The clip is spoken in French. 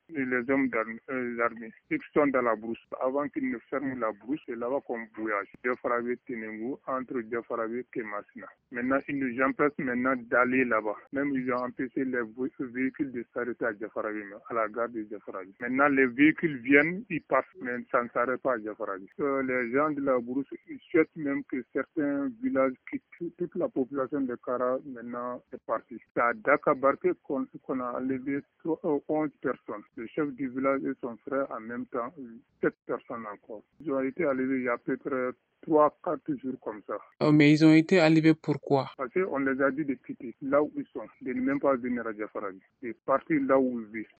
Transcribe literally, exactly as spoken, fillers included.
et les hommes d'armée. Ils sont dans la brousse. Avant qu'ils ne ferment la brousse, c'est là-bas qu'on voyage. Diafarabé Tenengu, entre Diafarabé et Massina. Maintenant, ils nous empêchent maintenant d'aller là-bas. Même ils ont empêché les véhicules de s'arrêter à Diafarabé, à la gare de Diafarabé. Maintenant, les véhicules viennent, ils passent, mais ça ne s'arrête pas à Diafarabé. Euh, les gens de la brousse, ils souhaitent même que certains villages quittent. Toute la population de Kara maintenant est partie. C'est à Dakabarke qu'on, qu'on a enlevé onze personnes. Le chef du village et son frère en même temps, sept personnes encore. Ils ont été enlevés il y a peut-être trois, quatre jours comme ça. Oh, mais ils ont été enlevés pourquoi? Parce qu'on les a dit de quitter là où ils sont, de ne même pas venir à Diafarabé. De partir là où ils vivent.